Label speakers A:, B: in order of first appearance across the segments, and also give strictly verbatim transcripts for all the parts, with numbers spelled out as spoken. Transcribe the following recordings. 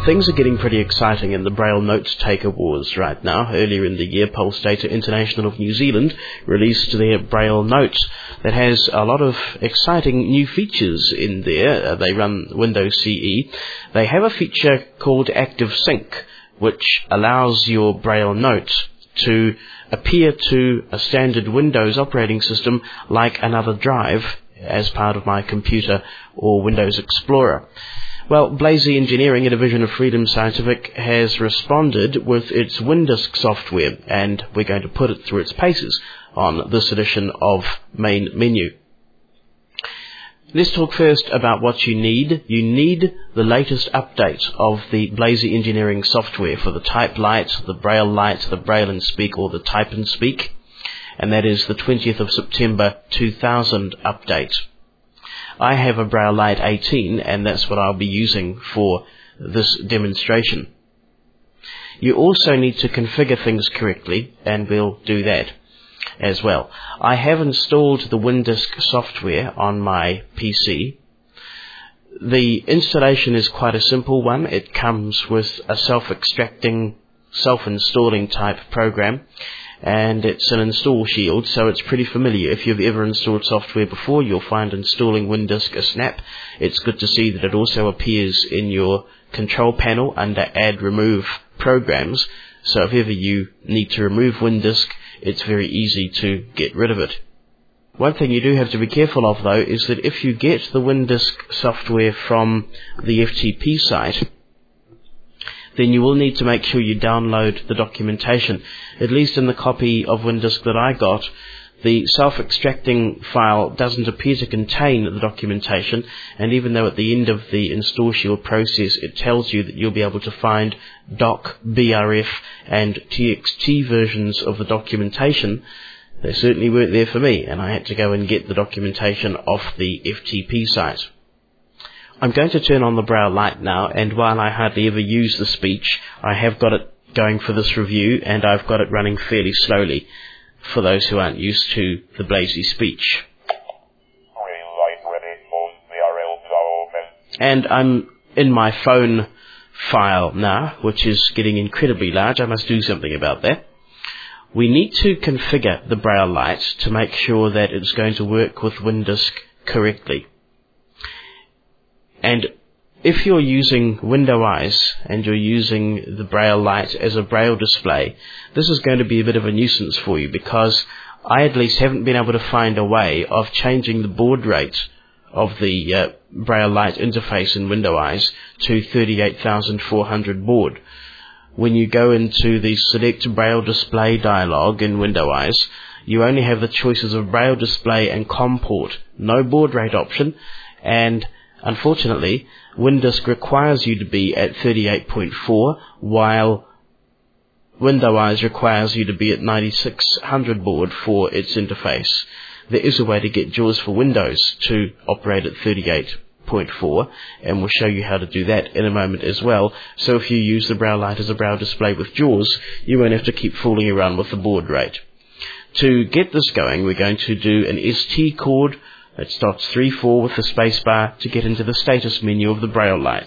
A: Things are getting pretty exciting in the Braille Note Taker Wars right now. Earlier in the year, Pulse Data International of New Zealand released their Braille Note that has a lot of exciting new features in there. Uh, they run Windows C E. They have a feature called Active Sync, which allows your Braille Note to appear to a standard Windows operating system like another drive as part of my computer or Windows Explorer. Well, Blazy Engineering, a division of Freedom Scientific, has responded with its Windisk software, and we're going to put it through its paces on this edition of Main Menu. Let's talk first about what you need. You need the latest update of the Blazy Engineering software for the Type Lite, the Braille Lite, the Braille and Speak, or the Type and Speak, and that is the twentieth of September two thousand update. I have a Braille Lite eighteen, and that's what I'll be using for this demonstration. You also need to configure things correctly, and we'll do that as well. I have installed the Windisk software on my P C. The installation is quite a simple one. It comes with a self-extracting, self-installing type program, and it's an install shield, so it's pretty familiar. If you've ever installed software before, you'll find installing Windisk a snap. It's good to see that it also appears in your control panel under Add Remove Programs, so if ever you need to remove Windisk, it's very easy to get rid of it. One thing you do have to be careful of, though, is that if you get the Windisk software from the F T P site, then you will need to make sure you download the documentation. At least in the copy of Windisk that I got, the self-extracting file doesn't appear to contain the documentation, and even though at the end of the install shield process it tells you that you'll be able to find doc, B R F and T X T versions of the documentation, they certainly weren't there for me, and I had to go and get the documentation off the F T P site. I'm going to turn on the Braille Lite now, and while I hardly ever use the speech, I have got it going for this review, and I've got it running fairly slowly for those who aren't used to the Blazy speech. And I'm in my phone file now, which is getting incredibly large. I must do something about that. We need to configure the Braille Lite to make sure that it's going to work with Windisk correctly. And if you're using Windows and you're using the Braille Lite as a Braille display, this is going to be a bit of a nuisance for you, because I at least haven't been able to find a way of changing the baud rate of the uh, Braille Lite interface in Windows to thirty-eight thousand four hundred baud. When you go into the Select Braille Display dialog in Windows, you only have the choices of Braille Display and COM port, no baud rate option, and unfortunately, Windisk requires you to be at thirty-eight point four, while Windows requires you to be at ninety-six hundred baud for its interface. There is a way to get JAWS for Windows to operate at thirty-eight point four, and we'll show you how to do that in a moment as well. So if you use the Braille Lite as a Braille display with JAWS, you won't have to keep fooling around with the baud rate. To get this going, we're going to do an S T chord that starts three four with the spacebar to get into the status menu of the Braille Lite.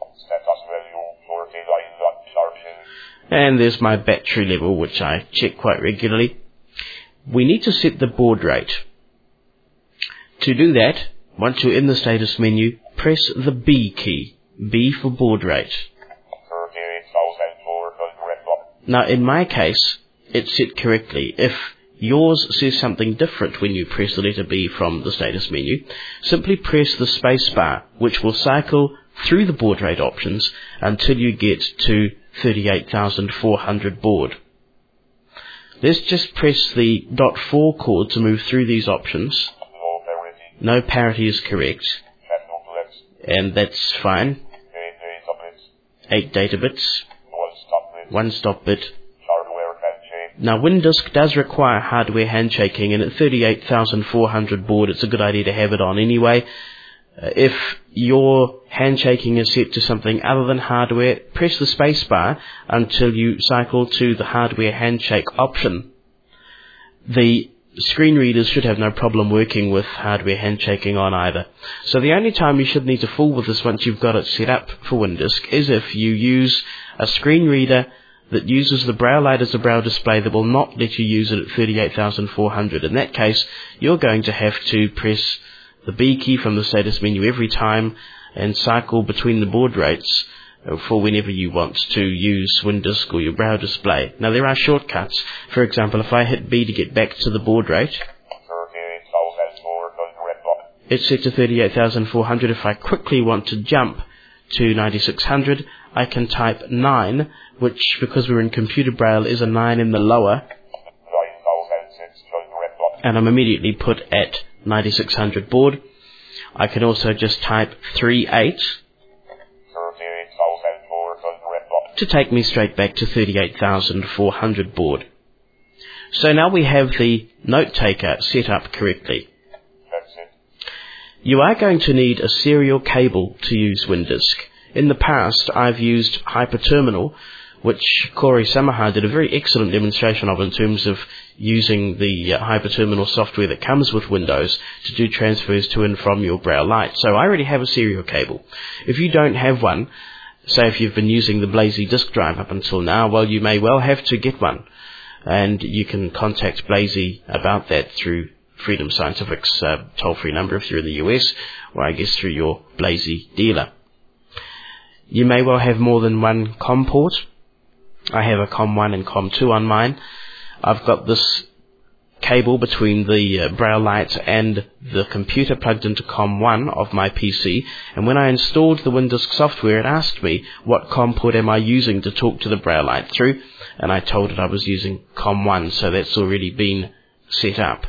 A: And there's my battery level, which I check quite regularly. We need to set the baud rate. To do that, once you're in the status menu, press the B key. B for baud rate. Now, in my case, it's set correctly. If yours says something different when you press the letter B from the status menu, simply press the space bar, which will cycle through the baud rate options until you get to thirty-eight thousand four hundred baud. Let's just press the dot four chord to move through these options. No parity is correct, and that's fine. Eight data bits, one stop bit. Now, Windisk does require hardware handshaking, and at thirty-eight thousand four hundred baud, it's a good idea to have it on anyway. Uh, if your handshaking is set to something other than hardware, press the spacebar until you cycle to the hardware handshake option. The screen readers should have no problem working with hardware handshaking on either. So the only time you should need to fool with this once you've got it set up for WinDisk is if you use a screen reader that uses the Braille light as a Braille display that will not let you use it at thirty-eight thousand four hundred. In that case, you're going to have to press the B key from the status menu every time and cycle between the baud rates for whenever you want to use WinDisk or your Braille display. Now there are shortcuts. For example, if I hit B to get back to the baud rate, it's set to thirty-eight thousand four hundred. If I quickly want to jump to ninety-six hundred, I can type nine, which, because we're in computer Braille, is a nine in the lower, and I'm immediately put at ninety-six hundred baud. I can also just type thirty-eight to take me straight back to thirty-eight thousand four hundred baud. So now we have the note taker set up correctly. You are going to need a serial cable to use WinDisk. In the past, I've used Hyperterminal, which Corey Samaha did a very excellent demonstration of in terms of using the uh, Hyperterminal software that comes with Windows to do transfers to and from your Braille light. So I already have a serial cable. If you don't have one, say if you've been using the Blazy disk drive up until now, well, you may well have to get one. And you can contact Blazy about that through Freedom Scientific's uh, toll-free number if you're in the U S, or I guess through your Blazy dealer. You may well have more than one COM port. I have a COM one and COM two on mine. I've got this cable between the uh, Braille light and the computer plugged into COM one of my P C, and when I installed the WinDisk software, it asked me what COM port am I using to talk to the Braille light through, and I told it I was using COM one, so that's already been set up.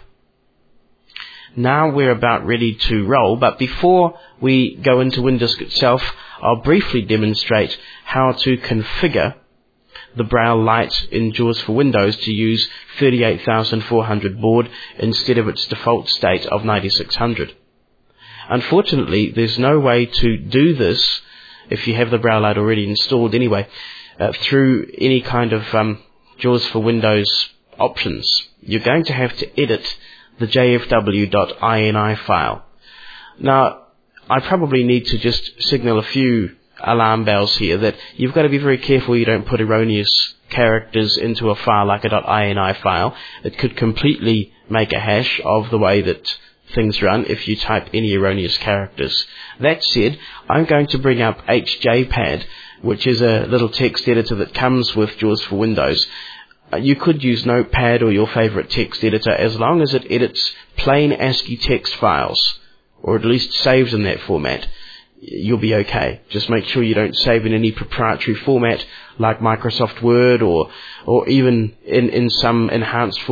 A: Now we're about ready to roll, but before we go into WinDisk itself, I'll briefly demonstrate how to configure the Braille light in JAWS for Windows to use thirty-eight thousand four hundred baud instead of its default state of ninety-six hundred. Unfortunately, there's no way to do this, if you have the Braille light already installed anyway, uh, through any kind of um, JAWS for Windows options. You're going to have to edit the J F W dot I N I file. Now, I probably need to just signal a few alarm bells here that you've got to be very careful you don't put erroneous characters into a file like a .ini file. It could completely make a hash of the way that things run if you type any erroneous characters. That said, I'm going to bring up H J Pad, which is a little text editor that comes with JAWS for Windows. Uh, you could use Notepad or your favorite text editor as long as it edits plain ASCII text files, or at least saves in that format. You'll be okay. Just make sure you don't save in any proprietary format like Microsoft Word or or even in, in some enhanced